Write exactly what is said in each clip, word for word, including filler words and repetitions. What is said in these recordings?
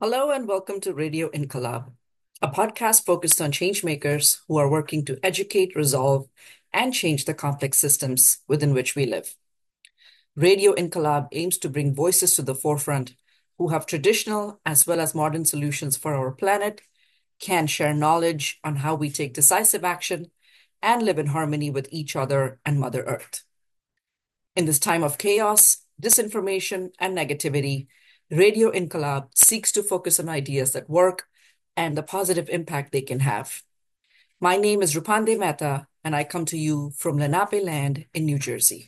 Hello and welcome to Radio Incolab, a podcast focused on changemakers who are working to educate, resolve, and change the complex systems within which we live. Radio Incolab aims to bring voices to the forefront who have traditional as well as modern solutions for our planet, can share knowledge on how we take decisive action, and live in harmony with each other and Mother Earth. In this time of chaos, disinformation, and negativity, Radio Incolab seeks to focus on ideas that work and the positive impact they can have. My name is Rupande Mehta, and I come to you from Lenape Land in New Jersey.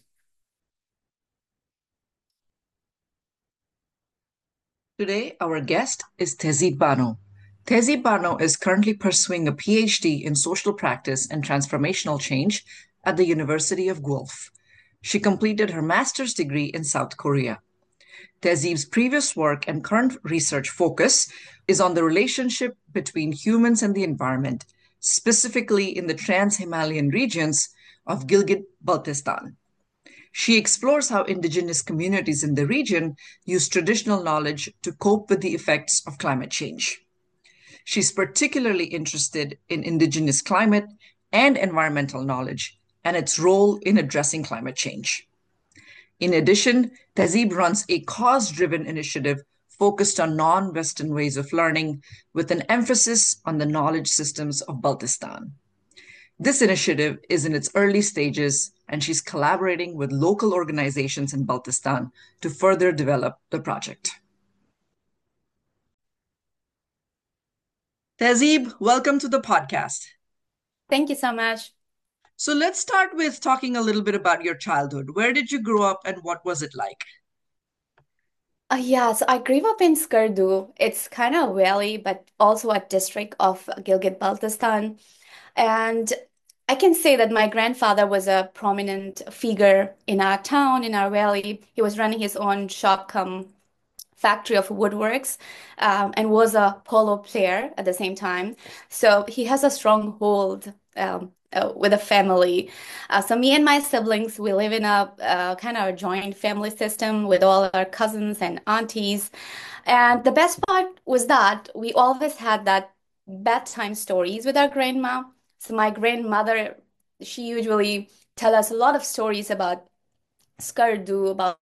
Today, our guest is Tehzeeb Bano. Tehzeeb Bano is currently pursuing a PhD in social practice and transformational change at the University of Guelph. She completed her master's degree in South Korea. Tehzeeb's previous work and current research focus is on the relationship between humans and the environment, specifically in the trans-Himalayan regions of Gilgit-Baltistan. She explores how indigenous communities in the region use traditional knowledge to cope with the effects of climate change. She's particularly interested in indigenous climate and environmental knowledge and its role in addressing climate change. In addition, Tehzeeb runs a cause-driven initiative focused on non-Western ways of learning with an emphasis on the knowledge systems of Baltistan. This initiative is in its early stages, and she's collaborating with local organizations in Baltistan to further develop the project. Tehzeeb, welcome to the podcast. Thank you so much. So let's start with talking a little bit about your childhood. Where did you grow up and what was it like? Uh, yeah, so I grew up in Skardu. It's kind of a valley, but also a district of Gilgit-Baltistan. And I can say that my grandfather was a prominent figure in our town, in our valley. He was running his own shop come factory of woodworks, um, and was a polo player at the same time. So he has a strong hold um, uh, with a family. Uh, so me and my siblings, we live in a uh, kind of a joint family system with all our cousins and aunties. And the best part was that we always had that bedtime stories with our grandma. So my grandmother, she usually tell us a lot of stories about Skardu, about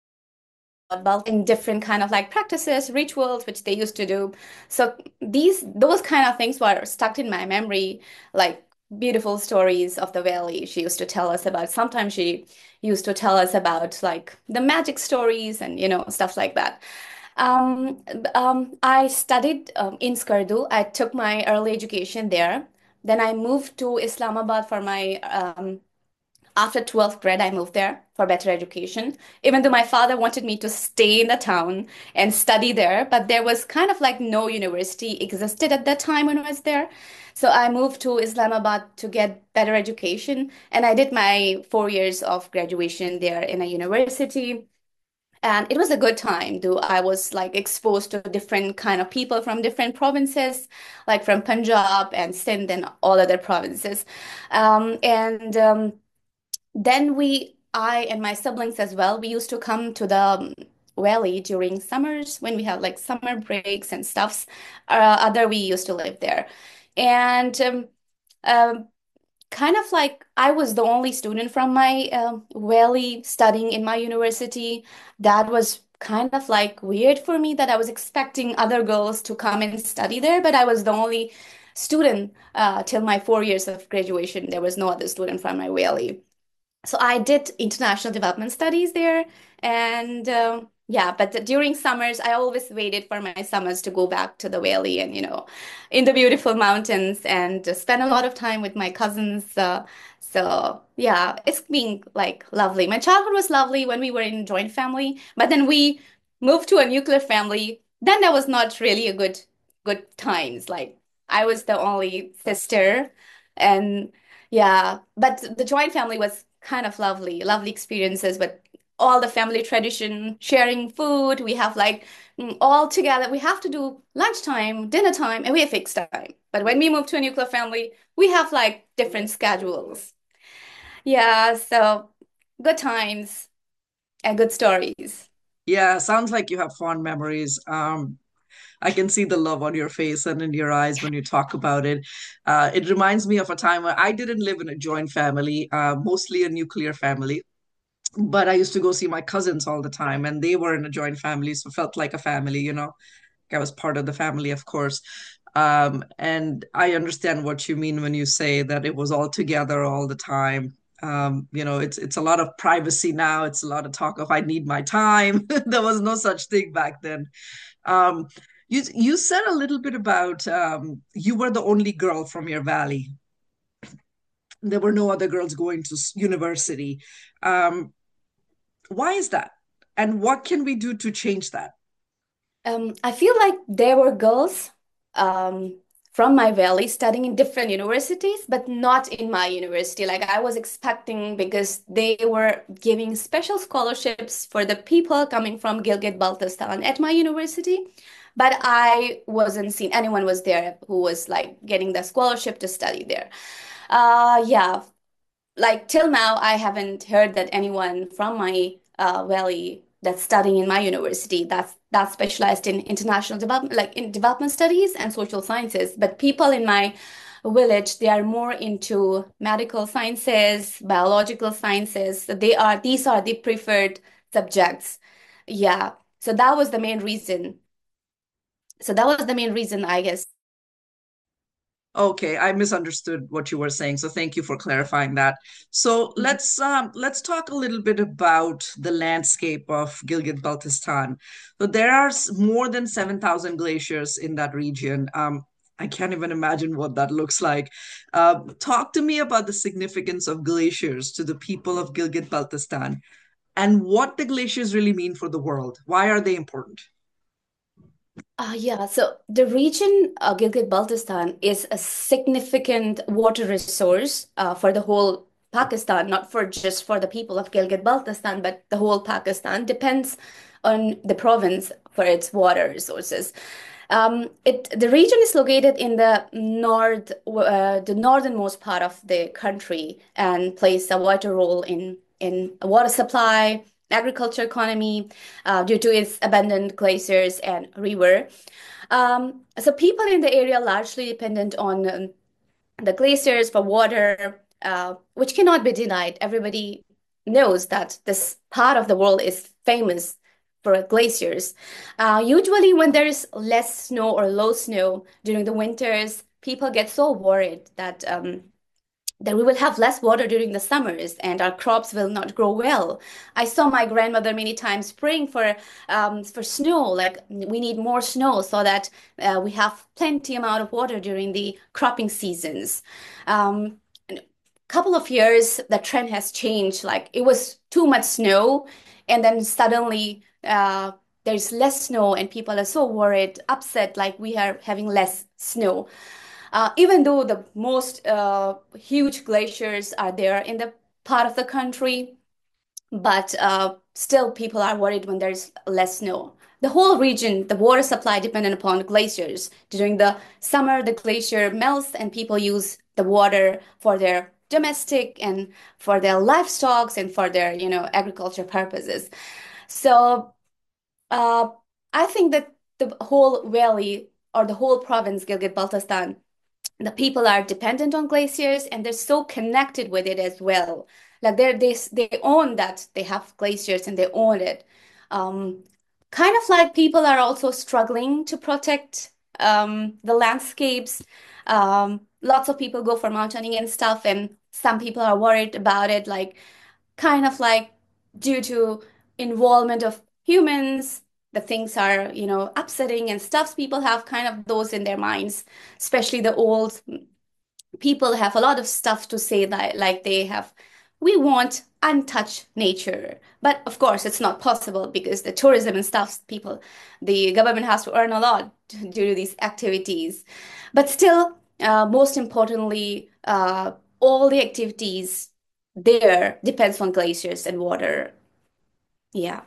about in different kind of like practices, rituals, which they used to do. So these those kind of things were stuck in my memory, like beautiful stories of the valley she used to tell us about. Sometimes she used to tell us about like the magic stories and you know stuff like that. Um, um, I studied um, in Skardu. I took my early education there. Then I moved to Islamabad for my um, after twelfth grade, I moved there for better education, even though my father wanted me to stay in the town and study there, but there was kind of like no university existed at that time when I was there. So I moved to Islamabad to get better education, and I did my four years of graduation there in a university. And it was a good time, though I was like exposed to different kind of people from different provinces, like from Punjab and Sindh and all other provinces. Um, and um, then we, I and my siblings as well, we used to come to the um, valley during summers when we had like summer breaks and stuffs. Uh, other we used to live there, and um, um, kind of like I was the only student from my um valley studying in my university. That was kind of like weird for me that I was expecting other girls to come and study there, but I was the only student uh, till my four years of graduation. There was no other student from my valley. So I did international development studies there, and um, yeah, but during summers, I always waited for my summers to go back to the valley and you know, in the beautiful mountains and just spend a lot of time with my cousins. Uh, so yeah, it's been like lovely. My childhood was lovely when we were in joint family, but then we moved to a nuclear family. Then that was not really a good good times. Like I was the only sister, and yeah, but the joint family was kind of lovely, lovely experiences with all the family tradition, sharing food. We have like mm, all together. We have to do lunchtime, dinner time, and we have fixed time. But when we move to a nuclear family, we have like different schedules. Yeah, so good times and good stories. Yeah, sounds like you have fond memories. Um, I can see the love on your face and in your eyes when you talk about it. Uh, it reminds me of a time where I didn't live in a joint family, uh, mostly a nuclear family, but I used to go see my cousins all the time, and they were in a joint family, so felt like a family, you know. I was part of the family, of course. Um, and I understand what you mean when you say that it was all together all the time. Um, you know, it's it's a lot of privacy now. It's a lot of talk of I need my time. There was no such thing back then. Um, you you said a little bit about um, you were the only girl from your valley. There were no other girls going to university. Um, why is that? And what can we do to change that? Um, I feel like there were girls um, from my valley studying in different universities, but not in my university. Like I was expecting because they were giving special scholarships for the people coming from Gilgit-Baltistan at my university. But I wasn't seeing anyone was there who was like getting the scholarship to study there. Uh, yeah, like till now, I haven't heard that anyone from my uh, valley that's studying in my university that's that's specialized in international development, like in development studies and social sciences. But people in my village, they are more into medical sciences, biological sciences. They are these are the preferred subjects. Yeah. So that was the main reason. So that was the main reason, I guess. Okay, I misunderstood what you were saying, so thank you for clarifying that. So let's um, let's talk a little bit about the landscape of Gilgit-Baltistan. So there are s- more than seven thousand glaciers in that region. Um, I can't even imagine what that looks like. Uh, talk to me about the significance of glaciers to the people of Gilgit-Baltistan and what the glaciers really mean for the world. Why are they important? Uh, yeah, so the region, uh, Gilgit-Baltistan, is a significant water resource uh, for the whole Pakistan, not for just for the people of Gilgit-Baltistan, but the whole Pakistan depends on the province for its water resources. Um, it the region is located in the north, uh, the northernmost part of the country, and plays a vital role in in water supply, agriculture, economy, uh, due to its abundant glaciers and river. Um, so people in the area largely dependent on um, the glaciers for water, uh, which cannot be denied. Everybody knows that this part of the world is famous for glaciers. Uh, usually, when there is less snow or low snow during the winters, people get so worried that um, that we will have less water during the summers and our crops will not grow well. I saw my grandmother many times praying for um, for snow, like we need more snow so that uh, we have plenty amount of water during the cropping seasons. Um, and couple of years, the trend has changed. Like it was too much snow, and then suddenly uh, there's less snow, and people are so worried, upset, like we are having less snow. Uh, even though the most uh, huge glaciers are there in the part of the country, but uh, still people are worried when there's less snow. The whole region, the water supply dependent upon glaciers. During the summer, the glacier melts and people use the water for their domestic and for their livestock and for their, you know, agriculture purposes. So uh, I think that the whole valley or the whole province, Gilgit-Baltistan, the people are dependent on glaciers and they're so connected with it as well. Like they're they they own that they have glaciers and they own it. Um, Kind of like people are also struggling to protect um, the landscapes. Um, lots of people go for mountaineering and stuff, and some people are worried about it, like kind of like due to involvement of humans, the things are, you know, upsetting and stuff. People have kind of those in their minds, especially the old people have a lot of stuff to say that like they have we want untouched nature, but of course it's not possible because the tourism and stuff, people, the government has to earn a lot due to these activities. But still, uh, most importantly, uh, all the activities there depends on glaciers and water. Yeah.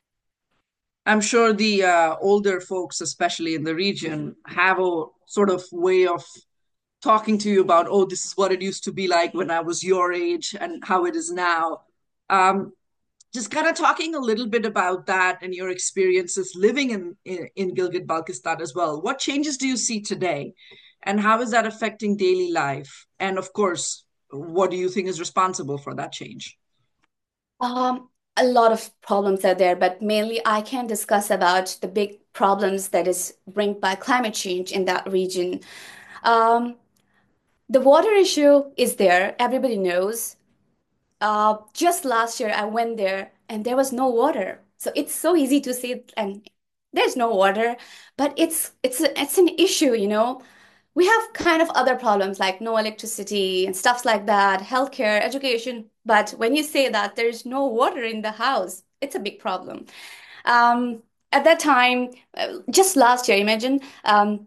I'm sure the uh, older folks, especially in the region, have a sort of way of talking to you about, oh, this is what it used to be like when I was your age and how it is now. Um, just kind of talking a little bit about that and your experiences living in, in, in Gilgit-Baltistan as well. What changes do you see today? And how is that affecting daily life? And of course, what do you think is responsible for that change? Um, a lot of problems are there, but mainly I can discuss about the big problems that is brought by climate change in that region. Um, the water issue is there. Everybody knows. Uh, just last year I went there and there was no water. So it's so easy to say and there's no water, but it's it's a, it's an issue, you know. We have kind of other problems like no electricity and stuffs like that, healthcare, education. But when you say that there's no water in the house, it's a big problem. Um, at that time, uh, just last year, imagine, um,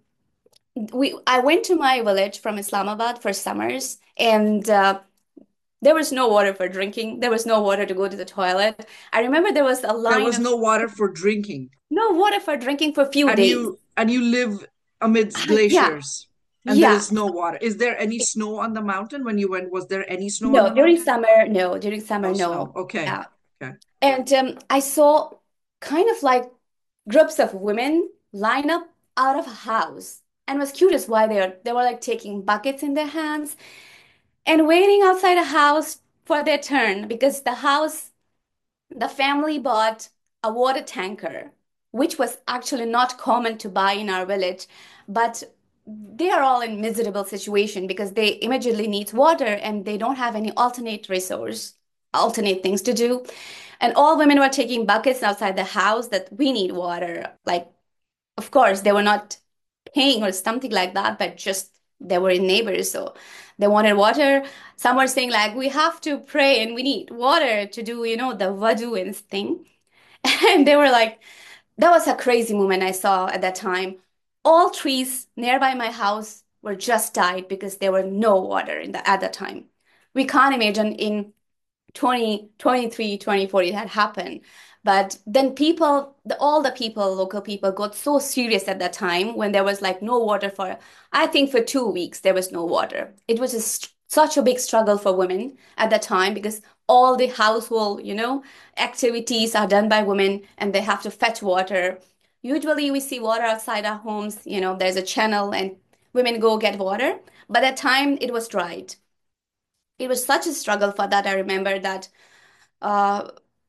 we I went to my village from Islamabad for summers, and uh, there was no water for drinking. There was no water to go to the toilet. I remember there was a There line was of no water for drinking, no water for drinking for a few and days. you and you live amidst Yeah, glaciers, and there yeah. is no water. Is there any snow on the mountain when you went? Was there any snow on No, the during mountain? summer, no. During No summer, snow. no. Okay. Yeah. Okay. And um, I saw kind of like groups of women line up out of a house and was curious why they are they were like taking buckets in their hands and waiting outside a house for their turn because the house the family bought a water tanker, which was actually not common to buy in our village, but they are all in miserable situation because they immediately need water and they don't have any alternate resource, alternate things to do. And all women were taking buckets outside the house that we need water. Like, of course, they were not paying or something like that, but just they were in neighbors, so they wanted water. Some were saying like we have to pray and we need water to do, you know, the wudu and thing. And they were like, that was a crazy moment I saw at that time. All trees nearby my house were just died because there were no water in the at that time. We can't imagine in twenty twenty-three twenty forty it had happened, but then people the, all the people local people got so serious at that time when there was like no water for I think for two weeks there was no water. It was just such a big struggle for women at that time because all the household, you know, activities are done by women and they have to fetch water. Usually we see water outside our homes, you know, there's a channel and women go get water, but at that time it was dried. It was such a struggle for that. I remember that uh,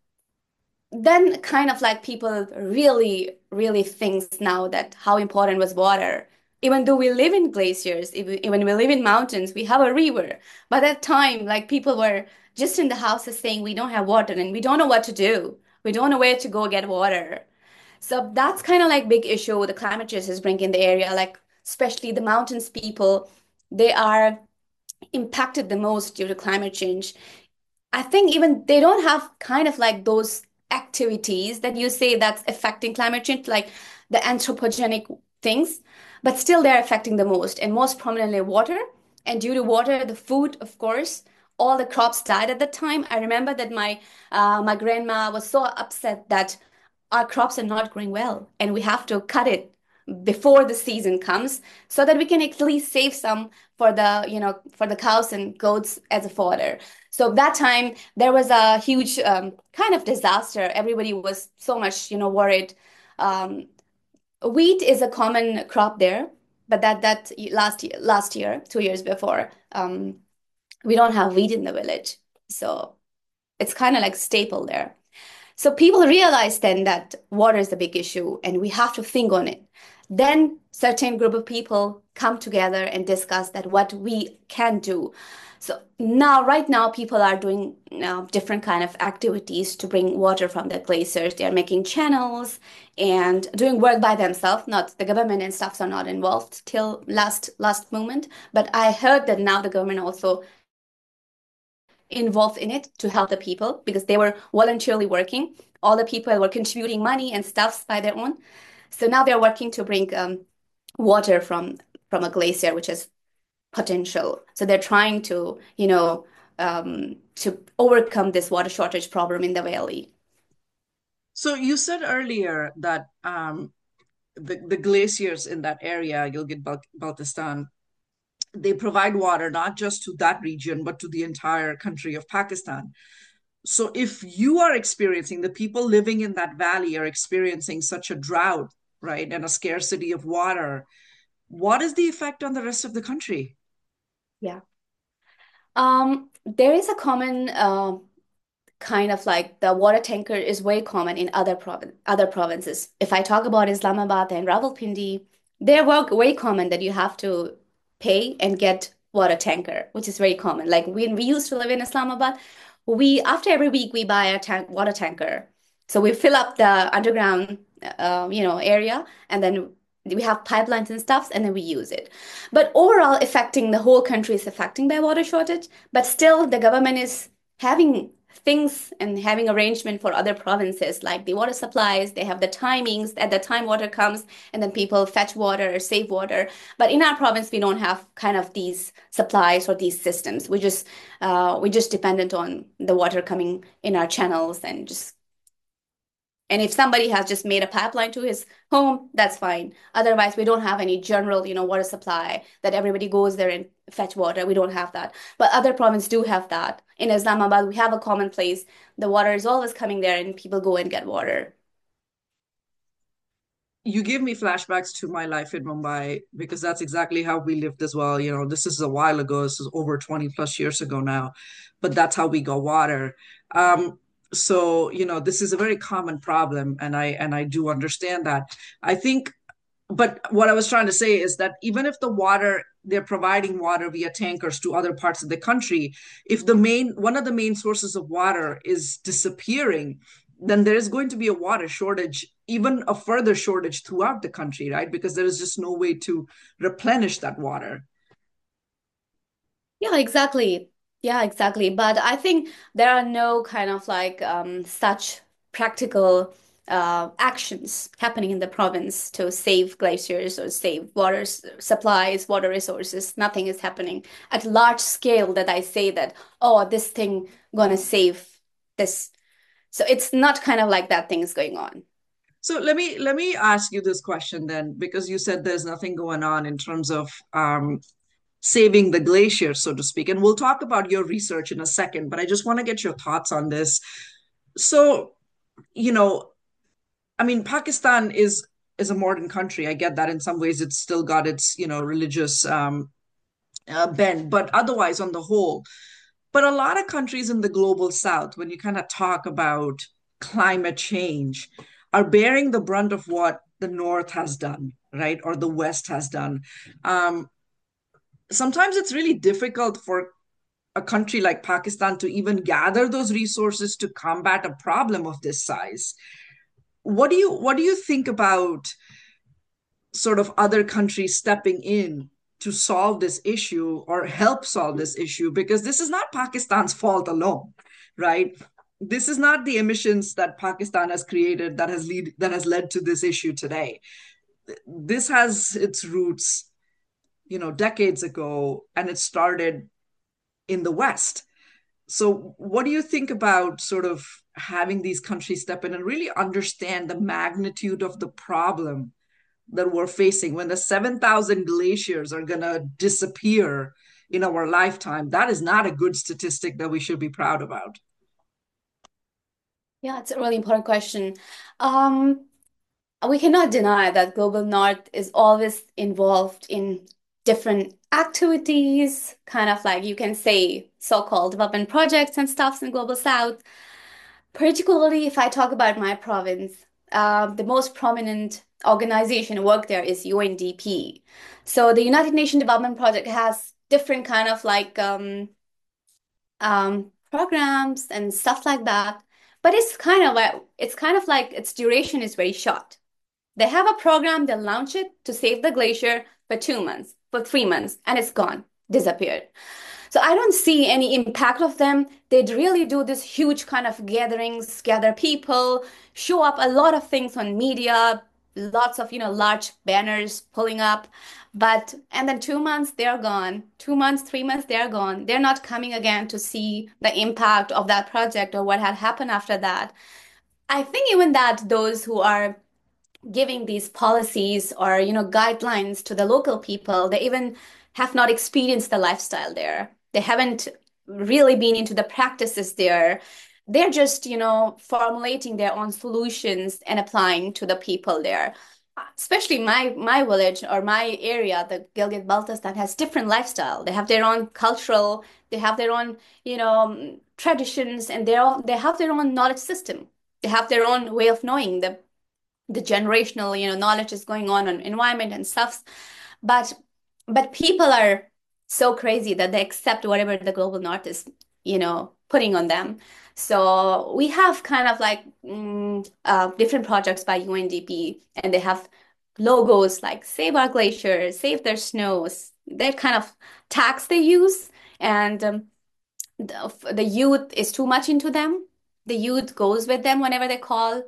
then kind of like people really, really thinks now that how important was water. Even though we live in glaciers, even when we live in mountains, we have a river. But at that time, like people were just in the houses saying we don't have water and we don't know what to do. We don't know where to go get water. So that's kind of like big issue the climate change is bringing in the area, like especially the mountains people, they are impacted the most due to climate change. I think even they don't have kind of like those activities that you say that's affecting climate change, like the anthropogenic things, but still they're affecting the most and most prominently water. And due to water, the food, of course, all the crops died at the time. I remember that my uh, my grandma was so upset that our crops are not growing well and we have to cut it before the season comes so that we can at least save some for the you know for the cows and goats as a fodder. So that time there was a huge um, kind of disaster. Everybody was so much you know worried. um, Wheat is a common crop there, but that that last year last year two years before, um, we don't have wheat in the village, so it's kind of like staple there. So people realize then that water is a big issue and we have to think on it. Then certain group of people come together and discuss that what we can do. So now, right now, people are doing uh, different kind of activities to bring water from the glaciers. They are making channels and doing work by themselves. Not the government and stuffs are not involved till last last moment. But I heard that now the government also involved in it to help the people because they were voluntarily working. All the people were contributing money and stuffs by their own. So now they're working to bring um, water from from a glacier, which is potential. So they're trying to, you know, um, to overcome this water shortage problem in the valley. So you said earlier that um, the, the glaciers in that area, Gilgit-Baltistan, they provide water not just to that region, but to the entire country of Pakistan. So if you are experiencing, the people living in that valley are experiencing such a drought, right, and a scarcity of water, what is the effect on the rest of the country? Yeah. Um, there is a common uh, kind of like the water tanker is very common in other provin other provinces. If I talk about Islamabad and Rawalpindi, they're wel- very common that you have to pay and get water tanker, which is very common. Like when we used to live in Islamabad, we after every week we buy a tank water tanker. So we fill up the underground, uh, you know, area, and then we have pipelines and stuff, and then we use it. But overall, affecting the whole country is affecting by water shortage. But still, the government is having things and having arrangement for other provinces like the water supplies. They have the timings at the time water comes, and then people fetch water or save water. But in our province we don't have kind of these supplies or these systems. We just uh, we just dependent on the water coming in our channels, and just and if somebody has just made a pipeline to his home, that's fine. Otherwise, we don't have any general, you know, water supply that everybody goes there and fetch water. We don't have that. But other provinces do have that. In Islamabad, we have a common place. The water is always coming there and people go and get water. You give me flashbacks to my life in Mumbai because that's exactly how we lived as well. You know, this is a while ago. This is over twenty plus years ago now, but that's how we got water. Um, so, you know, this is a very common problem, and I and I do understand that. I think, but what I was trying to say is that even if the water they're providing water via tankers to other parts of the country, if the main one of the main sources of water is disappearing, then there is going to be a water shortage, even a further shortage throughout the country, right? Because there is just no way to replenish that water. Yeah, exactly. Yeah, exactly. But I think there are no kind of like um, such practical uh, actions happening in the province to save glaciers or save water s- supplies, water resources. Nothing is happening at large scale that I say that, oh, this thing gonna save this. So it's not kind of like that thing is going on. So let me let me ask you this question then, because you said there's nothing going on in terms of um, saving the glacier, so to speak. And we'll talk about your research in a second, but I just want to get your thoughts on this. So, you know, I mean, Pakistan is is a modern country. I get that in some ways it's still got its, you know, religious um, uh, bend, but otherwise, on the whole, but a lot of countries in the global south, when you kind of talk about climate change, are bearing the brunt of what the north has done, right, or the west has done. Um, sometimes it's really difficult for a country like Pakistan to even gather those resources to combat a problem of this size. What do you what do you think about sort of other countries stepping in to solve this issue or help solve this issue? Because this is not Pakistan's fault alone, right? This is not the emissions that Pakistan has created that has lead that has led to this issue today. This has its roots, you know, decades ago, and it started in the West. So, what do you think about sort of having these countries step in and really understand the magnitude of the problem that we're facing when the seven thousand glaciers are going to disappear in our lifetime? That is not a good statistic that we should be proud about. Yeah, it's a really important question. Um, we cannot deny that Global North is always involved in different activities, kind of like you can say so-called development projects and stuffs in Global South. Particularly if I talk about my province, uh, the most prominent organization work there is U N D P. So the United Nations Development Project has different kind of like um, um, programs and stuff like that. But it's kind of like it's kind of like its duration is very short. They have a program, they launch it to save the glacier for two months, for three months, and it's gone, disappeared. So I don't see any impact of them. They'd really do this huge kind of gatherings, gather people, show up a lot of things on media, lots of, you know, large banners pulling up. But, and then two months, they're gone. Two months, three months, they're gone. They're not coming again to see the impact of that project or what had happened after that. I think even that those who are giving these policies or you know guidelines to the local people, they even have not experienced the lifestyle there. They haven't really been into the practices there. they're just, you know, formulating their own solutions and applying to the people there. Especially my my village or my area, the Gilgit-Baltistan has different lifestyle. They have their own cultural, they have their own, you know, um, traditions, and they all they have their own knowledge system. They have their own way of knowing the the generational, you know, knowledge is going on on environment and stuff. But but people are so crazy that they accept whatever the global north is, you know, putting on them. So we have kind of like mm, uh, different projects by U N D P, and they have logos like Save Our Glaciers, Save Their Snows. They're kind of tags they use, and um, the, the youth is too much into them. The youth goes with them whenever they call,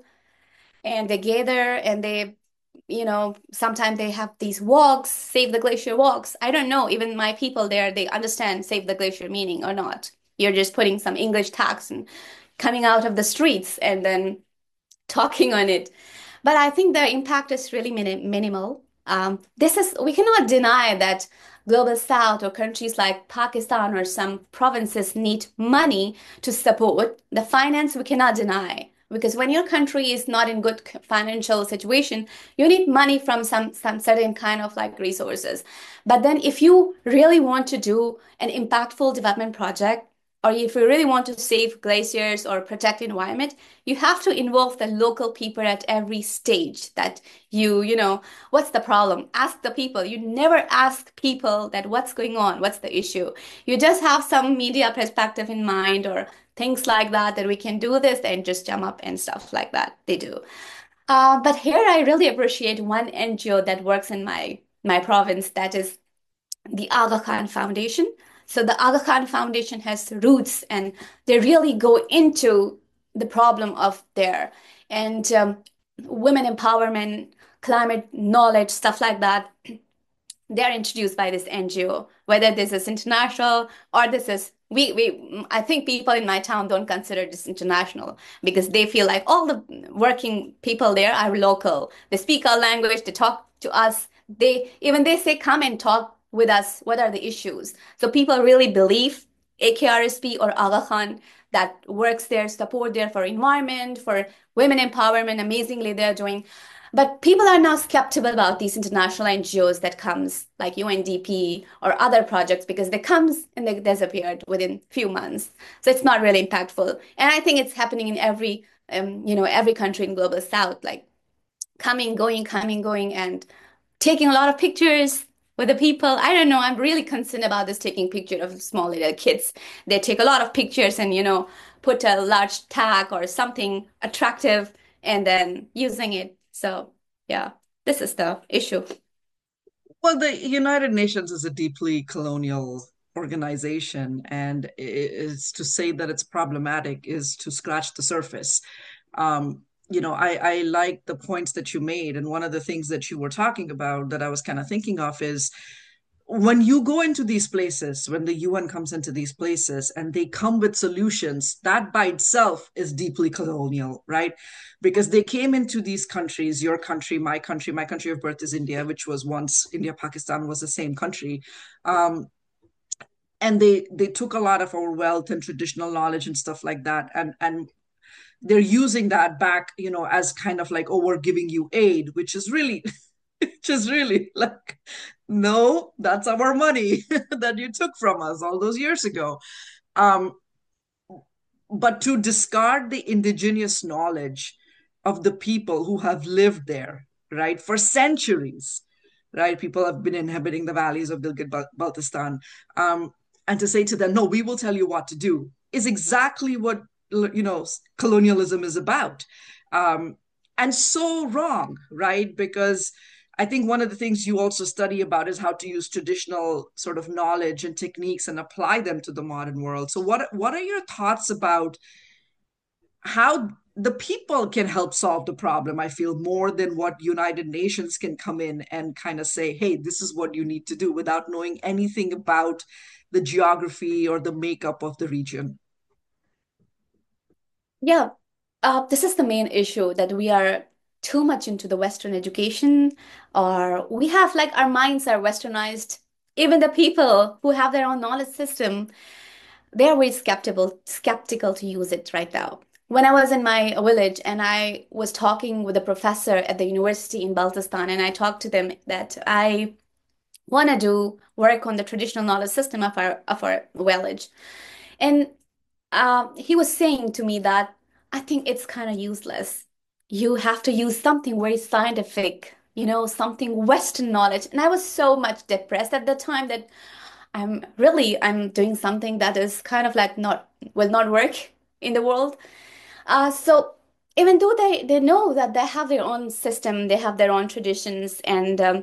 and they gather and they, you know, sometimes they have these walks, Save the Glacier walks. I don't know, even my people there, they understand Save the Glacier meaning or not. You're just putting some English tags and coming out of the streets and then talking on it. But I think the impact is really minim minimal. Um, this is, we cannot deny that Global South or countries like Pakistan or some provinces need money to support the finance. We cannot deny because when your country is not in good financial situation, you need money from some some certain kind of like resources. But then if you really want to do an impactful development project, or if you really want to save glaciers or protect environment, you have to involve the local people at every stage that you, you know, what's the problem? Ask the people. You never ask people that what's going on, what's the issue. You just have some media perspective in mind or things like that, that we can do this and just jump up and stuff like that. They do. Uh, but here I really appreciate one N G O that works in my my province, that is the Aga Khan Foundation. So the Aga Khan Foundation has roots and they really go into the problem of there and um, women empowerment, climate knowledge, stuff like that. They're introduced by this N G O, whether this is international or this is we we I think people in my town don't consider this international because they feel like all the working people there are local. They speak our language, they talk to us. They even they say come and talk with us. What are the issues? So people really believe A K R S P or Aga Khan that works there, support there for environment, for women empowerment. Amazingly, they're doing. But people are now skeptical about these international N G Os that comes like U N D P or other projects because they comes and they disappeared within few months. So it's not really impactful. And I think it's happening in every um, you know, every country in global south, like coming, going, coming, going, and taking a lot of pictures with the people. I don't know. I'm really concerned about this taking picture of small little kids. They take a lot of pictures and, you know, put a large tag or something attractive and then using it. So, yeah, this is the issue. Well, the United Nations is a deeply colonial organization, and i- is to say that it's problematic is to scratch the surface. Um, you know, I, I like the points that you made, and one of the things that you were talking about that I was kind of thinking of is when you go into these places, when the U N comes into these places and they come with solutions, that by itself is deeply colonial, right? Because they came into these countries, your country, my country, my country of birth is India, which was once India, Pakistan was the same country. Um, and they they took a lot of our wealth and traditional knowledge and stuff like that, and and they're using that back, you know, as kind of like, oh, we're giving you aid, which is really which is really like, no, that's our money that you took from us all those years ago. Um, but to discard the indigenous knowledge of the people who have lived there, right, for centuries, right? People have been inhabiting the valleys of Gilgit Baltistan. Um, and to say to them, no, we will tell you what to do, is exactly what, you know, colonialism is about. Um, and so wrong, right? Because I think one of the things you also study about is how to use traditional sort of knowledge and techniques and apply them to the modern world. So what what are your thoughts about how the people can help solve the problem? I feel more than what United Nations can come in and kind of say, hey, this is what you need to do without knowing anything about the geography or the makeup of the region. Yeah, uh, this is the main issue that we are too much into the Western education, or we have like our minds are westernized. Even the people who have their own knowledge system, they're very skeptical skeptical to use it right now. When I was in my village and I was talking with a professor at the university in Baltistan, and I talked to them that I want to do work on the traditional knowledge system of our of our village. And um, he was saying to me that I think it's kind of useless. You have to use something very scientific, you know, something Western knowledge. And I was so much depressed at the time that I'm really I'm doing something that is kind of like not will not work in the world. Uh, so even though they they know that they have their own system, they have their own traditions and um,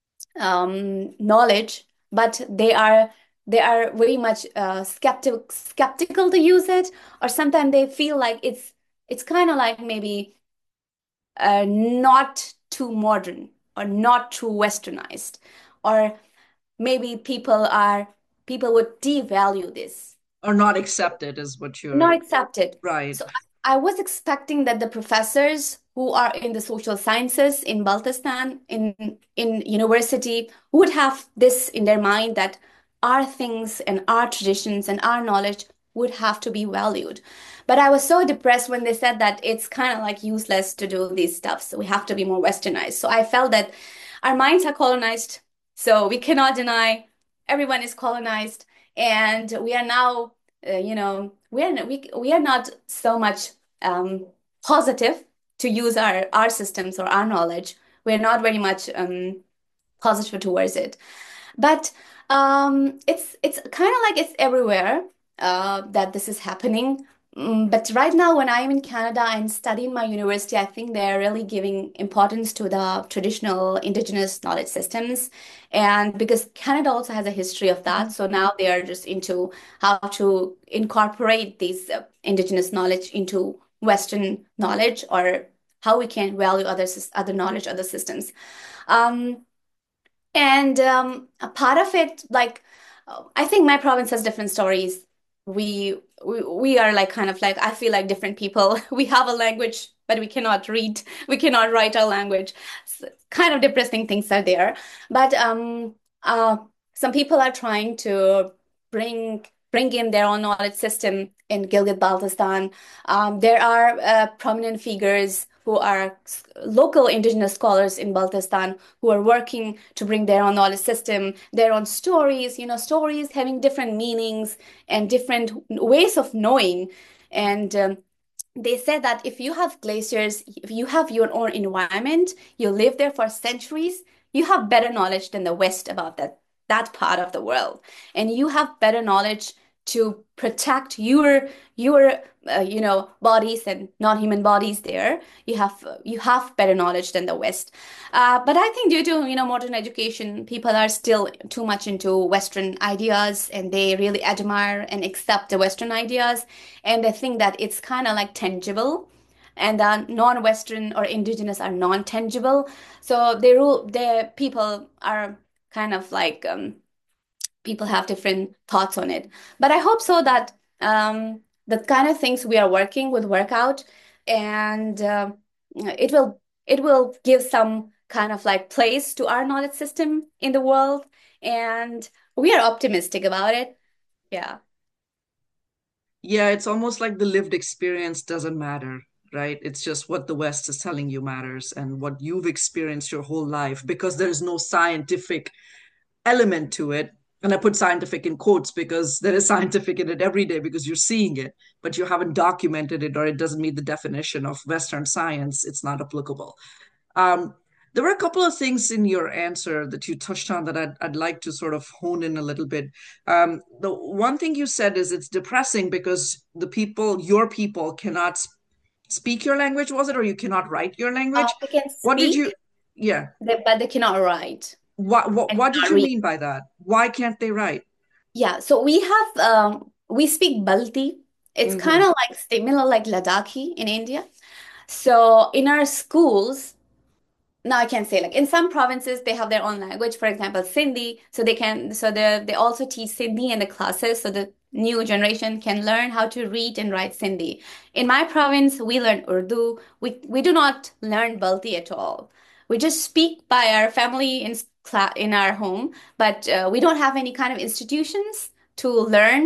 um, knowledge, but they are they are very much uh, skeptic skeptical to use it, or sometimes they feel like it's it's kind of like maybe uh, not too modern or not too westernized, or maybe people are people would devalue this, Or not accepted is what not you're accepted. right. So I, I was expecting that the professors who are in the social sciences in Baltistan, in in university, would have this in their mind that our things and our traditions and our knowledge would have to be valued. But I was so depressed when they said that it's kind of like useless to do these stuff. So we have to be more westernized. So I felt that our minds are colonized. So we cannot deny everyone is colonized. And we are now uh, you know, we are we we are not so much um, positive to use our our systems or our knowledge. We're not very much um, positive towards it. But um, it's it's kind of like it's everywhere uh, that this is happening. Mm, But right now, when I'm in Canada and studying my university, I think they're really giving importance to the traditional indigenous knowledge systems. And because Canada also has a history of that, so now they are just into how to incorporate these uh, indigenous knowledge into Western knowledge, or how we can value other sys- other knowledge, other systems. Um, and um, a part of it, like, uh, I think my province has different stories. We, we we are like kind of like I feel like different people. We have a language, but we cannot read. We cannot write our language. So kind of depressing things are there. But um, uh, some people are trying to bring bring in their own knowledge system in Gilgit-Baltistan. Um, there are uh, prominent figures who are s- local indigenous scholars in Baltistan who are working to bring their own knowledge system, their own stories, you know, stories having different meanings and different ways of knowing. And um, they said that if you have glaciers, if you have your own environment, you live there for centuries, you have better knowledge than the West about that that part of the world, and you have better knowledge to protect your your uh, you know bodies and non-human bodies there. You have you have better knowledge than the West. Uh, but I think due to you know modern education, people are still too much into Western ideas, and they really admire and accept the Western ideas, and they think that it's kind of like tangible, and uh, non-Western or indigenous are non-tangible. So they rule the people are kind of like um, people have different thoughts on it. But I hope so that um, the kind of things we are working with work out, and uh, it will it will give some kind of like place to our knowledge system in the world, and we are optimistic about it. Yeah. Yeah, it's almost like the lived experience doesn't matter, right? It's just what the West is telling you matters and what you've experienced your whole life because there's no scientific element to it. And I put scientific in quotes because there is scientific in it every day because you're seeing it, but you haven't documented it or it doesn't meet the definition of Western science. It's not applicable. Um, there were a couple of things in your answer that you touched on that I'd, I'd like to sort of hone in a little bit. Um, the one thing you said is it's depressing because the people, your people, cannot speak your language, was it, or you cannot write your Uh, language? they can What did you, speak, yeah, they- but they cannot write what, what, and what did cannot you read. mean by that? Why can't they write? Yeah, so we have um, we speak Balti. It's kind Hmm. of like similar like Ladakhi in India. So in our schools, now I can say like in some provinces they have their own language. For example, Sindhi. So they can so they they also teach Sindhi in the classes, so the new generation can learn how to read and write Sindhi. In my province, we learn Urdu. We we do not learn Balti at all. We just speak by our family in cla in our home, but uh, we don't have any kind of institutions to learn.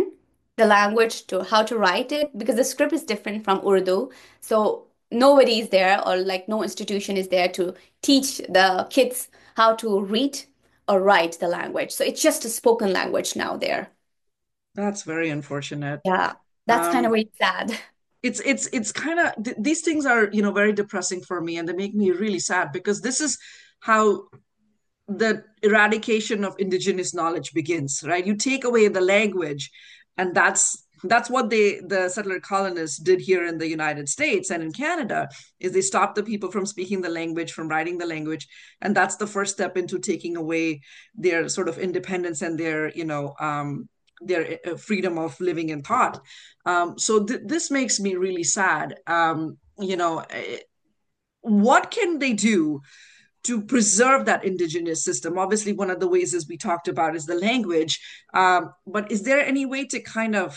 the language to how to write it because the script is different from Urdu. So nobody is there or like no institution is there to teach the kids how to read or write the language. So it's just a spoken language now there. That's very unfortunate. Yeah, that's kind of Um, really sad. it's it's it's kind of th- these things are, you know, very depressing for me, and they make me really sad because this is how the eradication of indigenous knowledge begins, right? You take away the language, and that's that's what they the settler colonists did here in the United States and in Canada, is they stopped the people from speaking the language, from writing the language, and that's the first step into taking away their sort of independence and their, you know, um, their uh, freedom of living in thought. Um, so th- this makes me really sad. Um, you know, eh, what can they do to preserve that indigenous system? Obviously, one of the ways, as we talked about, is the language. Um, but is there any way to kind of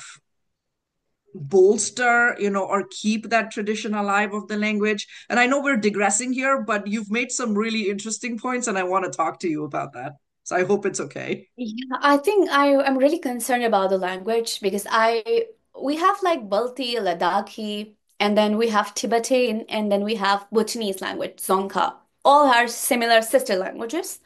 bolster, you know, or keep that tradition alive of the language? And I know we're digressing here, but you've made some really interesting points, and I want to talk to you about that. So I hope it's okay. Yeah, I think I am really concerned about the language because I we have like Balti, Ladakhi, and then we have Tibetan, and then we have Bhutanese language, Dzongkha. All are similar sister languages.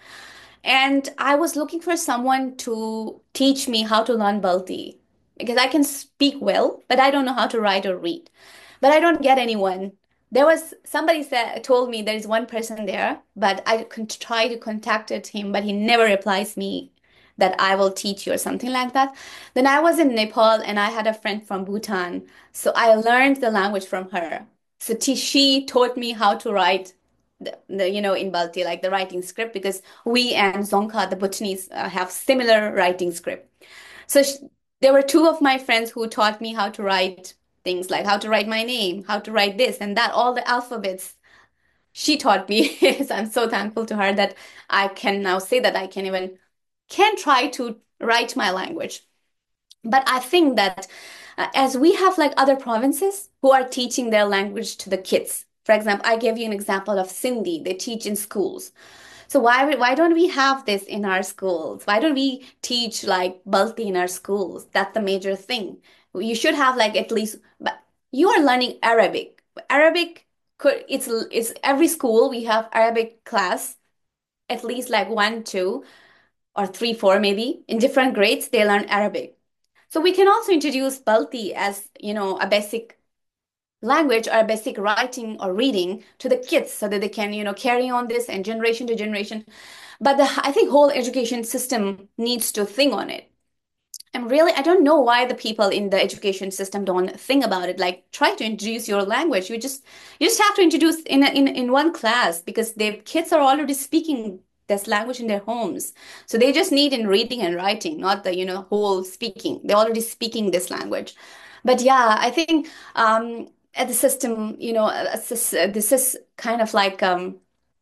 And I was looking for someone to teach me how to learn Balti because I can speak well, but I don't know how to write or read. But I don't get anyone. There was somebody said told me there is one person there, but I can try to contact him, but he never replies me that I will teach you or something like that. Then I was in Nepal and I had a friend from Bhutan, so I learned the language from her. So t she taught me how to write the, the you know in Balti like the writing script because we and Dzongkha, the Bhutanese, uh, have similar writing script. So sh there were two of my friends who taught me how to write things like how to write my name, how to write this and that, all the alphabets. She taught me. So I'm so thankful to her that I can now say that I can even can try to write my language. But I think that uh, as we have like other provinces who are teaching their language to the kids. For example, I gave you an example of Sindhi. They teach in schools. So why why don't we have this in our schools? Why don't we teach like Balti in our schools? That's the major thing. You should have like at least, but you are learning Arabic. Arabic could it's it's every school we have Arabic class, at least like one, two, or three, four maybe. In different grades, they learn Arabic. So we can also introduce Balti as, you know, a basic language or a basic writing or reading to the kids so that they can, you know, carry on this and generation to generation. But the, I think whole education system needs to think on it. And really, I don't know why the people in the education system don't think about it. Like, try to introduce your language. You just you just have to introduce in a, in in one class because the kids are already speaking this language in their homes. So they just need in reading and writing, not the, you know, whole speaking. They're already speaking this language. But yeah, I think um, at the system, you know, uh, this, uh, this is kind of like um,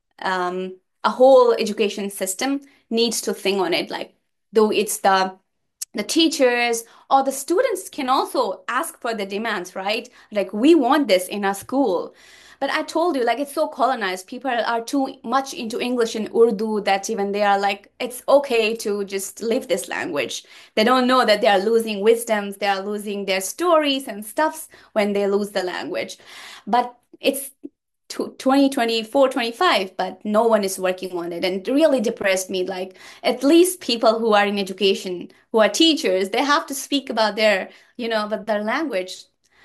um, a whole education system needs to think on it. Like, though it's the the teachers or the students can also ask for the demands, right? Like, we want this in our school. But I told you, like, it's so colonized. People are too much into English and Urdu that even they are like, it's okay to just live this language. They don't know that they are losing wisdoms, they are losing their stories and stuffs when they lose the language. But it's twenty twenty-four, twenty-five, but no one is working on it. And it really depressed me. Like, at least people who are in education, who are teachers, they have to speak about their, you know, about their language.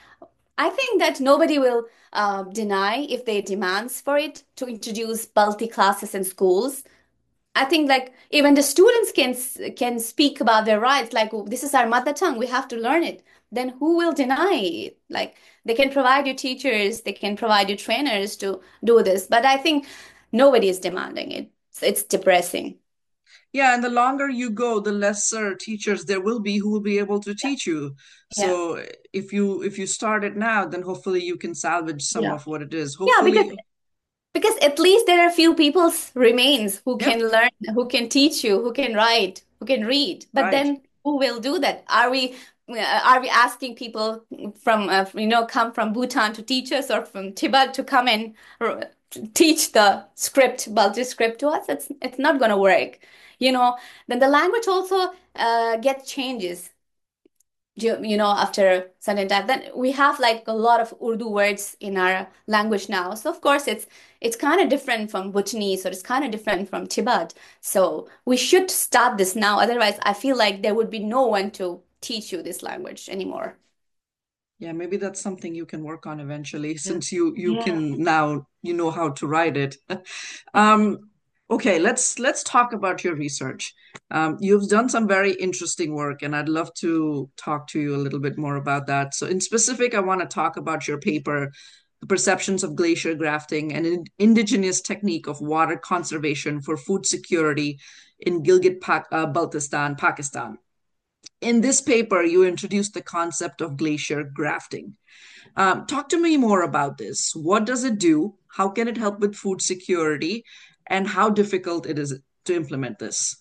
I think that nobody will uh, deny if they demands for it to introduce Balti classes in schools. I think like even the students can can speak about their rights. Like, "Oh, this is our mother tongue. We have to learn it." Then who will deny it? Like, they can provide you teachers, they can provide you trainers to do this. But I think nobody is demanding it. So it's depressing. Yeah, and the longer you go, the lesser teachers there will be who will be able to teach you. Yeah. So if you if you start it now, then hopefully you can salvage some Yeah. of what it is. Yeah, because Hopefully, because at least there are few people's remains who can yep, learn, who can teach you, who can write, who can read. But right. then who will do that? Are we uh, are we asking people from uh, you know come from Bhutan to teach us or from Tibet to come and uh, teach the script, Balti script to us? It's it's not going to work. You know, then the language also uh, gets changes. you, you know, after certain time. Then we have like a lot of Urdu words in our language now. So of course it's it's kind of different from Bhutanese or it's kind of different from Tibet. So we should start this now. Otherwise, I feel like there would be no one to teach you this language anymore. Yeah, maybe that's something you can work on eventually, Yeah. since you you Yeah. can now you know how to write it. Um, okay, let's let's talk about your research. Um, you've done some very interesting work, and I'd love to talk to you a little bit more about that. So, in specific, I want to talk about your paper, The Perceptions of Glacier Grafting, an in- indigenous technique of water conservation for food security in Gilgit, pa- uh, Baltistan, Pakistan. In this paper, you introduced the concept of glacier grafting. Um, talk to me more about this. What does it do? How can it help with food security? And how difficult it is to implement this?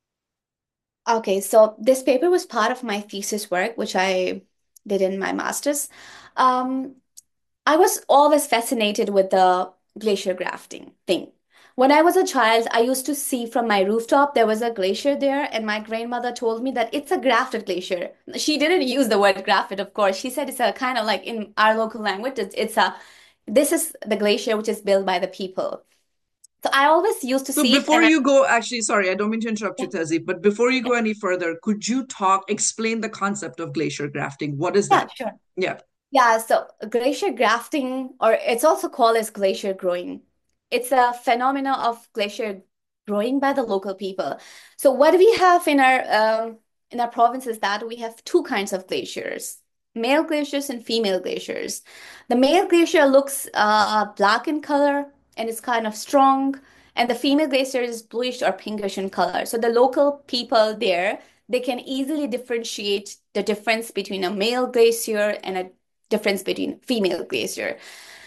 Okay, so this paper was part of my thesis work, which I did in my master's. Um, I was always fascinated with the glacier grafting thing. When I was a child, I used to see from my rooftop there was a glacier there, and my grandmother told me that it's a grafted glacier. She didn't use the word grafted, of course. She said it's a kind of like in our local language, it's, it's a this is the glacier which is built by the people. So I always used to So see it, before and I, you go, actually, sorry, I don't mean to interrupt you, Tezi, but before you go any further, could you talk, explain the concept of glacier grafting? What is yeah, that? sure. Yeah. Yeah, so glacier grafting, or it's also called as glacier growing. It's a phenomena of glacier growing by the local people. So what we have in our um, in our province is that we have two kinds of glaciers, male glaciers and female glaciers. The male glacier looks uh, black in color and it's kind of strong, and the female glacier is bluish or pinkish in color. So the local people there, they can easily differentiate the difference between a male glacier and a difference between female glacier.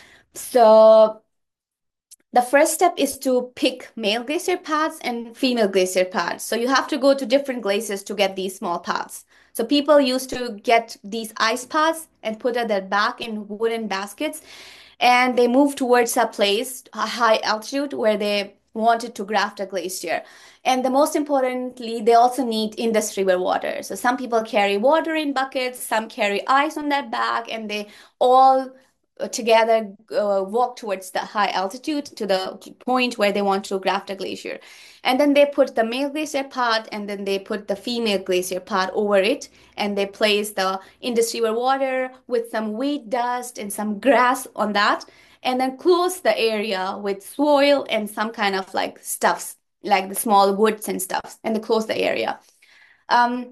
So the first step is to pick male glacier pads and female glacier pads. So you have to go to different glaciers to get these small pads. So people used to get these ice pads and put at their back in wooden baskets, and they moved towards a place, a high altitude, where they wanted to graft a glacier. And the most importantly, they also need industry wear water. So some people carry water in buckets, some carry ice on their back, and they all uh, together uh, walk towards the high altitude to the point where they want to graft a glacier. And then they put the male glacier part and then they put the female glacier part over it, and they place the industry water with some wheat dust and some grass on that, and then close the area with soil and some kind of like stuffs, like the small woods and stuffs, and they close the area. Um,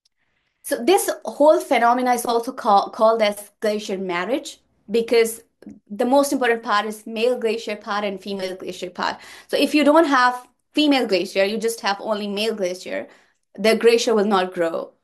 so this whole phenomena is also call, called as glacier marriage, because the most important part is male glacier part and female glacier part. So if you don't have female glacier, you just have only male glacier, the glacier will not grow.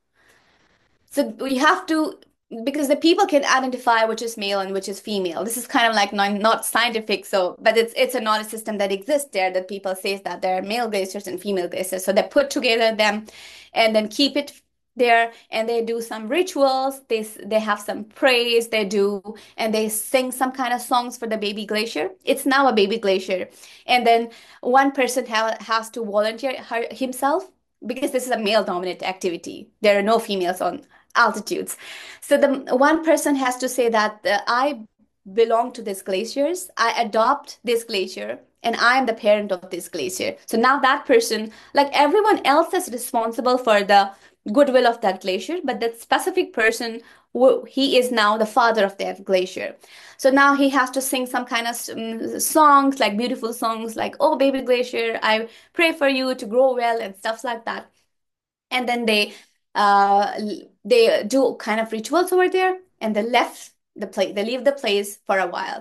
So we have to, because the people can identify which is male and which is female. This is kind of like not, not scientific, so but it's it's a knowledge system that exists there, that people says that there are male glaciers and female glaciers. So they put together them and then keep it there, and they do some rituals. They they have some praise they do, and they sing some kind of songs for the baby glacier. It's now a baby glacier, and then one person ha has to volunteer her, himself, because this is a male dominant activity. There are no females on altitudes. So the one person has to say that uh, I belong to these glaciers, I adopt this glacier, and I am the parent of this glacier. So now that person, like everyone else, is responsible for the goodwill of that glacier, but that specific person, he is now the father of that glacier. So now he has to sing some kind of um, songs, like beautiful songs, like "Oh, baby glacier, I pray for you to grow well" and stuff like that. And then they uh they do kind of rituals over there, and they left the place they leave the place for a while.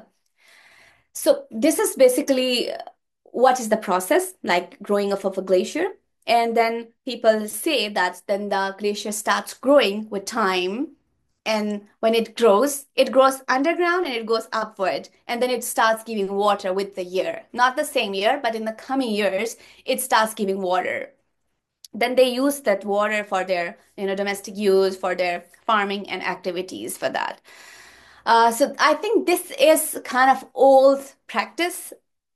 So this is basically what is the process like growing up of a glacier. And then people say that then the glacier starts growing with time, and when it grows, it grows underground and it goes upward, and then it starts giving water with the year, not the same year, but in the coming years it starts giving water. Then they use that water for their, you know, domestic use, for their farming and activities for that. Uh, so I think this is kind of old practice.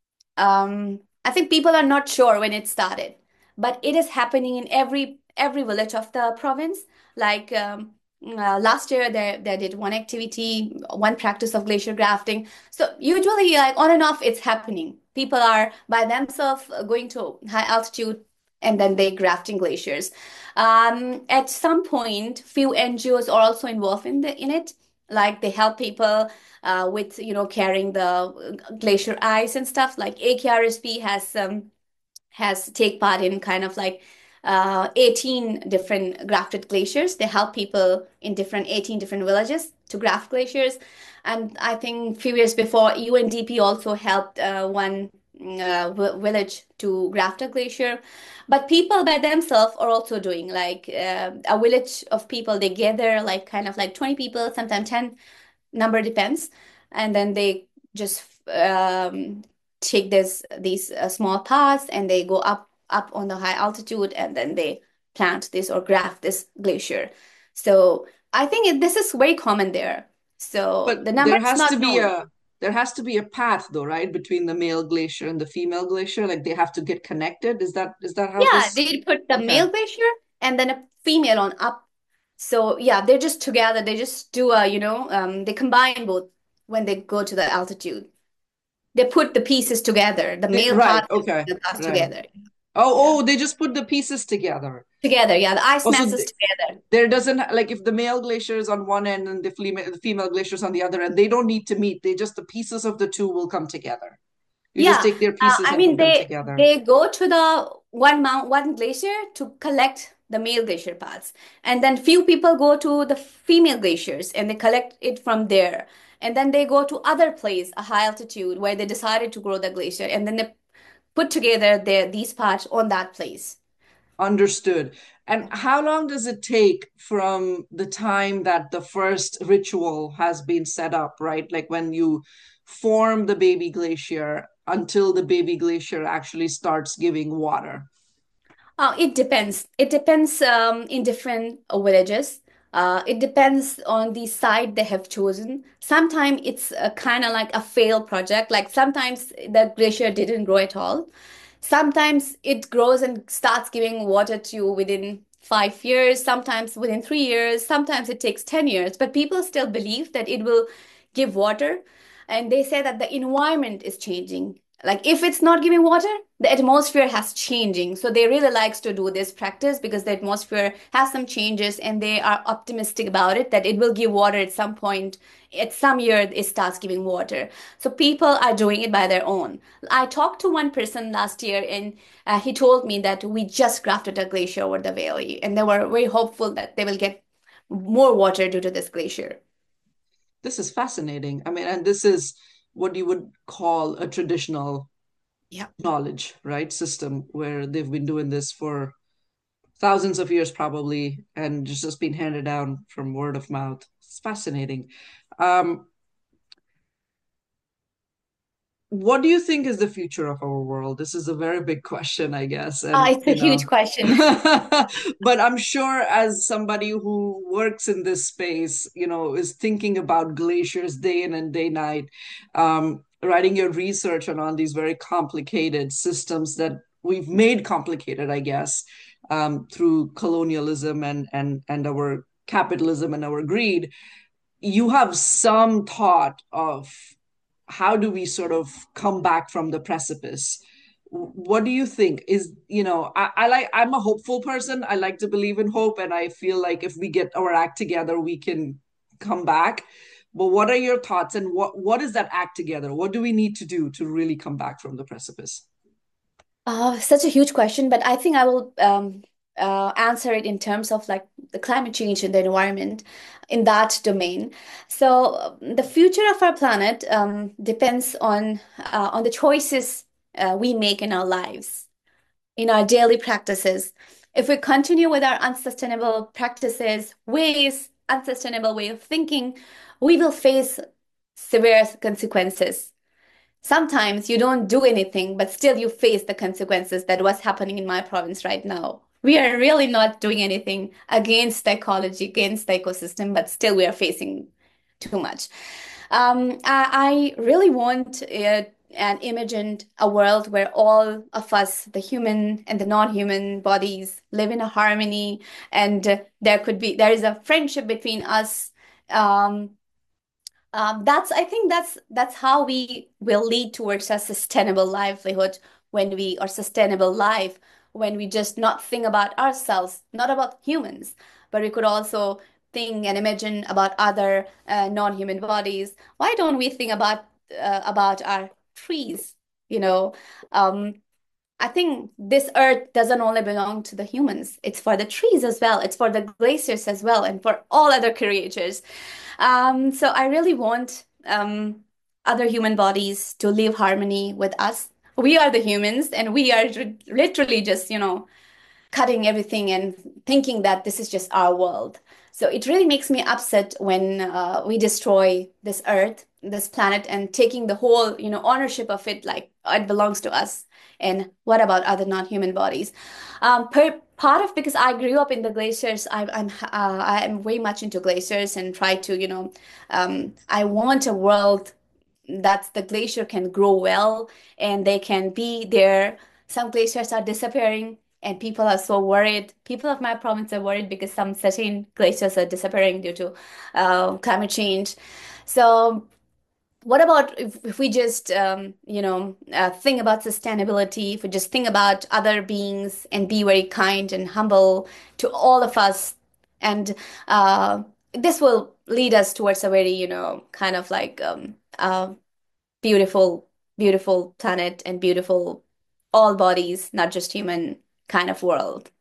um, I think people are not sure when it started, but it is happening in every every village of the province. Like um, Uh, last year, they, they did one activity, one practice of glacier grafting. So usually, like on and off, it's happening. People are by themselves uh, going to high altitude and then they grafting glaciers. Um, at some point, few N G Os are also involved in the in it. Like they help people uh, with you know carrying the uh, glacier ice and stuff. Like A K R S P has um, has take part in kind of like uh, eighteen different grafted glaciers. They help people in different eighteen different villages to graft glaciers. And I think a few years before, U N D P also helped uh, one uh, village to graft a glacier. But people by themselves are also doing like uh, a village of people, they gather like kind of like twenty people, sometimes ten, number depends. And then they just um, take this these uh, small paths and they go up up on the high altitude and then they plant this or graft this glacier. So I think it, this is very common there. So But the number there is has not to be known. a there has to be a path though, right? Between the male glacier and the female glacier. Like they have to get connected. Is that is that how Yeah, this they put the okay. male glacier and then a female on up. So yeah, they're just together. They just do a, you know, um, they combine both when they go to the altitude. They put the pieces together, the They, male right, part and okay. the parts Right. together. Yeah. Oh, oh, they just put the pieces together. Together, yeah, the ice Also, masses together. there doesn't like if the male glacier is on one end and the female the female glacier is on the other end, they don't need to meet. They just the pieces of the two will come together. You just Yeah, take their uh, pieces I and mean put them they together. they go to the one mount one glacier to collect the male glacier parts, and then few people go to the female glaciers and they collect it from there, and then they go to other place, a high altitude where they decided to grow the glacier, and then they put together their these parts on that place. Understood. And how long does it take from the time that the first ritual has been set up, right? Like when you form the baby glacier until the baby glacier actually starts giving water? Uh, it depends. It depends um, in different uh, villages. Uh, it depends on the site they have chosen. Sometimes it's uh, kind of like a failed project. Like sometimes the glacier didn't grow at all. Sometimes it grows and starts giving water to you within five years, sometimes within three years, sometimes it takes ten years. But people still believe that it will give water. And they say that the environment is changing. Like if it's not giving water, the atmosphere has changing. So they really likes to do this practice because the atmosphere has some changes and they are optimistic about it that it will give water at some point. At some year it starts giving water. So people are doing it by their own. I talked to one person last year and uh, he told me that we just grafted a glacier over the valley and they were very hopeful that they will get more water due to this glacier. This is fascinating. I mean, and this is what you would call a traditional Yeah. knowledge, right? System where they've been doing this for thousands of years, probably, and just, just been handed down from word of mouth. It's fascinating. Um, what do you think is the future of our world? This is a very big question, I guess. Uh, And, it's a you huge know, question. but I'm sure as somebody who works in this space, you know, is thinking about glaciers day in and day night, um, writing your research on all these very complicated systems that we've made complicated, I guess, um, through colonialism and and and our capitalism and our greed. You have some thought of how do we sort of come back from the precipice. What do you think is, you know, I, I like I'm a hopeful person. I like to believe in hope, and I feel like if we get our act together we can come back. But what are your thoughts, and what what is that act together? What do we need to do to really come back from the precipice? Uh, such a huge question, but I think I will um, uh, answer it in terms of like the climate change and the environment in that domain. So uh, the future of our planet um, depends on uh, on the choices uh, we make in our lives, in our daily practices. If we continue with our unsustainable practices, ways, unsustainable way of thinking, we will face severe consequences. Sometimes you don't do anything, but still you face the consequences that what's happening in my province right now. We are really not doing anything against the ecology, against the ecosystem, but still we are facing too much. Um, I, I really want uh, and imagined a world where all of us, the human and the non-human bodies, live in a harmony, and uh, there could be there is a friendship between us. Um, um, that's I think that's that's how we will lead towards a sustainable livelihood when we or sustainable life when we just not think about ourselves, not about humans, but we could also think and imagine about other uh, non-human bodies. Why don't we think about uh, about our trees? You know, um, I think this earth doesn't only belong to the humans. It's for the trees as well. It's for the glaciers as well, and for all other creatures. Um, so I really want um, other human bodies to live harmony with us. We are the humans, and we are literally just, you know, cutting everything and thinking that this is just our world. So it really makes me upset when uh, we destroy this earth, this planet, and taking the whole, you know, ownership of it, like it belongs to us. And what about other non-human bodies? Um, per, part of because I grew up in the glaciers, I, I'm uh, I'm way much into glaciers and try to, you know, um, I want a world that the glacier can grow well and they can be there. Some glaciers are disappearing and people are so worried. People of my province are worried because some certain glaciers are disappearing due to uh, climate change. So what about if, if we just um, you know uh, think about sustainability, if we just think about other beings and be very kind and humble to all of us, and uh, this will lead us towards a very, you know, kind of like um, uh, beautiful, beautiful planet and beautiful all bodies, not just human kind of world.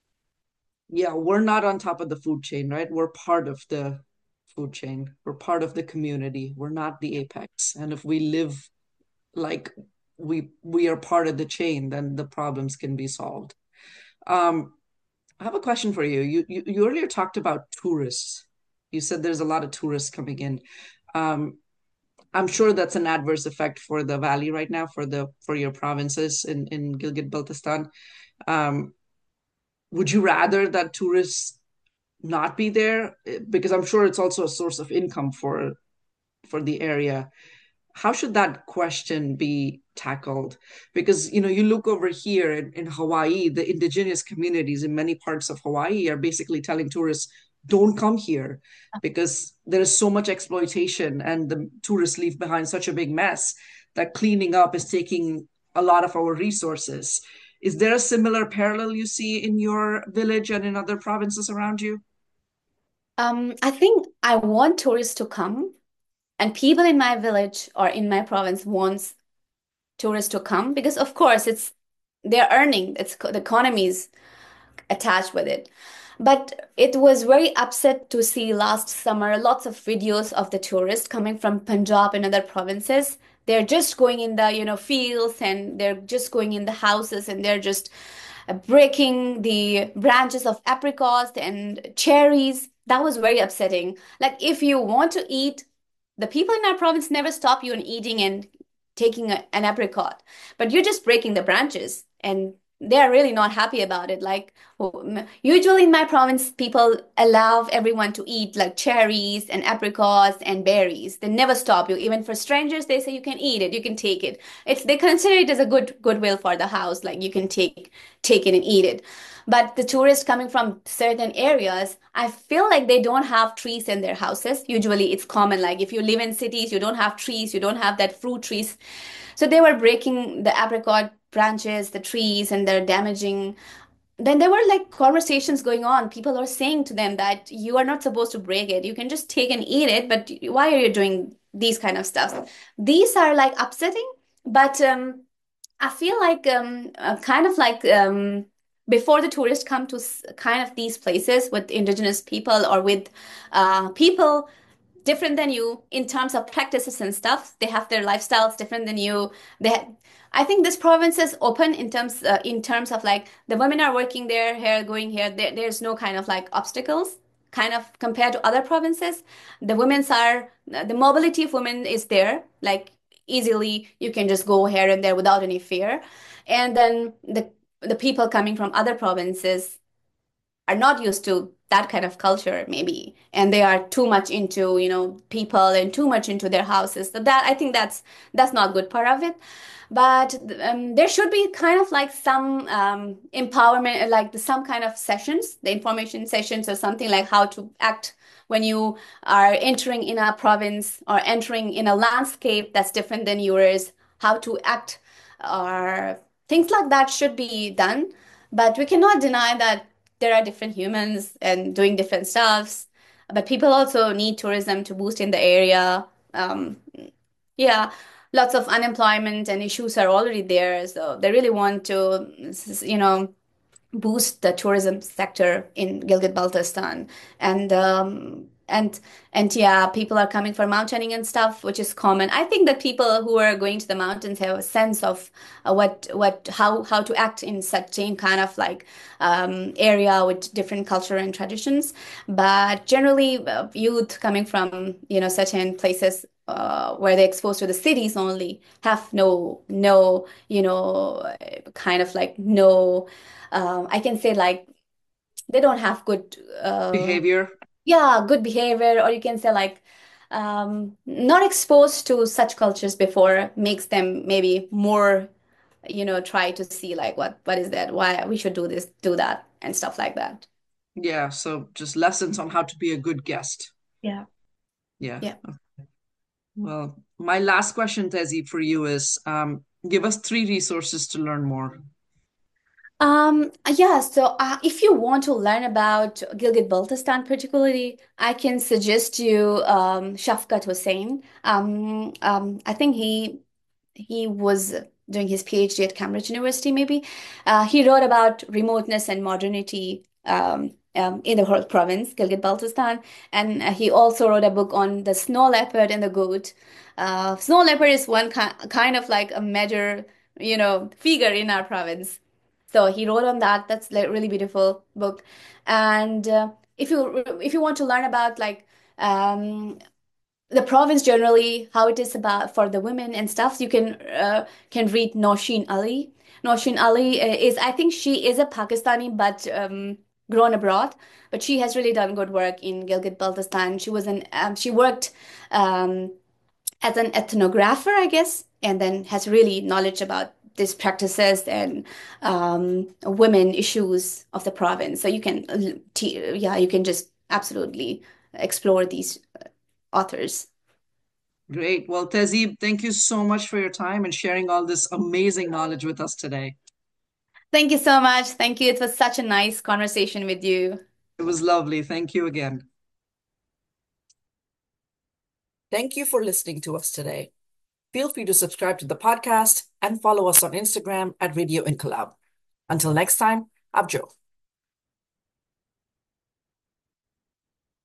Yeah, we're not on top of the food chain, right? We're part of the food chain. We're part of the community. We're not the apex. And if we live like we we are part of the chain, then the problems can be solved. Um, I have a question for you. You you, you earlier talked about tourists. You said there's a lot of tourists coming in. Um, I'm sure that's an adverse effect for the valley right now, for the for your provinces in in Gilgit-Baltistan. Um, would you rather that tourists not be there? Because I'm sure it's also a source of income for for the area. How should that question be tackled? Because, you know, you look over here in, in Hawaii, the indigenous communities in many parts of Hawaii are basically telling tourists, don't come here because there is so much exploitation and the tourists leave behind such a big mess that cleaning up is taking a lot of our resources. Is there a similar parallel you see in your village and in other provinces around you? Um, I think I want tourists to come, and people in my village or in my province wants tourists to come because, of course, it's they're earning. It's the economies attached with it. But it was very upset to see last summer lots of videos of the tourists coming from Punjab and other provinces. They're just going in the, you know, fields and they're just going in the houses and they're just uh, breaking the branches of apricots and cherries. That was very upsetting. Like if you want to eat, the people in our province never stop you in eating and taking a, an apricot, but you're just breaking the branches and they're really not happy about it. Like usually in my province, people allow everyone to eat like cherries and apricots and berries. They never stop you. Even for strangers, they say you can eat it, you can take it. It's they consider it as a good goodwill for the house, like you can take take it and eat it. But the tourists coming from certain areas, I feel like they don't have trees in their houses. Usually it's common, like if you live in cities, you don't have trees, you don't have that fruit trees. So they were breaking the apricot branches, the trees, and they're damaging. Then there were like conversations going on. People are saying to them that you are not supposed to break it. You can just take and eat it, but why are you doing these kind of stuff? These are like upsetting, but um, I feel like um, uh, kind of like um, before the tourists come to s- kind of these places with indigenous people or with uh, people different than you in terms of practices and stuff. They have their lifestyles different than you. They, ha- I think this province is open in terms uh, in terms of like the women are working there, here, going here. There, there's no kind of like obstacles. Kind of compared to other provinces, the women's are the mobility of women is there. Like easily, you can just go here and there without any fear. And then the the people coming from other provinces, are not used to that kind of culture, maybe, and they are too much into, you know, people and too much into their houses. So that I think that's that's not good part of it. But um, there should be kind of like some um, empowerment, like the, some kind of sessions, the information sessions or something like how to act when you are entering in a province or entering in a landscape that's different than yours, how to act or things like that should be done. But we cannot deny that there are different humans and doing different stuffs. But people also need tourism to boost in the area. Um, yeah, lots of unemployment and issues are already there. So they really want to, you know, boost the tourism sector in Gilgit-Baltistan. And um, and and yeah, people are coming for mountaineering and stuff, which is common. I think that people who are going to the mountains have a sense of uh, what what how how to act in such a kind of like um, area with different culture and traditions. But generally, uh, youth coming from, you know, certain places uh, where they're exposed to the cities only have no no you know kind of like no um, I can say like they don't have good uh, Behavior. yeah, good behavior, or you can say like um, not exposed to such cultures before makes them maybe more, you know, try to see like what what is that, why we should do this, do that, and stuff like that. Yeah, so just lessons on how to be a good guest. Yeah. Yeah. Yeah. Well, my last question, Tezzy, for you is um, give us three resources to learn more. Um, yeah, so uh, if you want to learn about Gilgit-Baltistan particularly, I can suggest you um, Shafqat Hussain. Um, um, I think he he was doing his PhD at Cambridge University, maybe. Uh, he wrote about remoteness and modernity um, um, in the whole province, Gilgit-Baltistan, and uh, he also wrote a book on the snow leopard and the goat. Uh, snow leopard is one ki kind of like a major, you know, figure in our province. So he wrote on that. That's like really beautiful book. And uh, if you if you want to learn about like um, the province generally, how it is about for the women and stuff, you can uh, can read Nosheen Ali. Nosheen Ali uh, is, I think she is a Pakistani but um, grown abroad, but she has really done good work in Gilgit-Baltistan. She was an um, she worked um, as an ethnographer, I guess, and then has really knowledge about these practices and um, women issues of the province. So you can, uh, yeah, you can just absolutely explore these authors. Great. Well, Tezzy, thank you so much for your time and sharing all this amazing knowledge with us today. Thank you so much. Thank you. It was such a nice conversation with you. It was lovely. Thank you again. Thank you for listening to us today. Feel free to subscribe to the podcast and follow us on Instagram at Radio Incolab. Until next time, Abjo.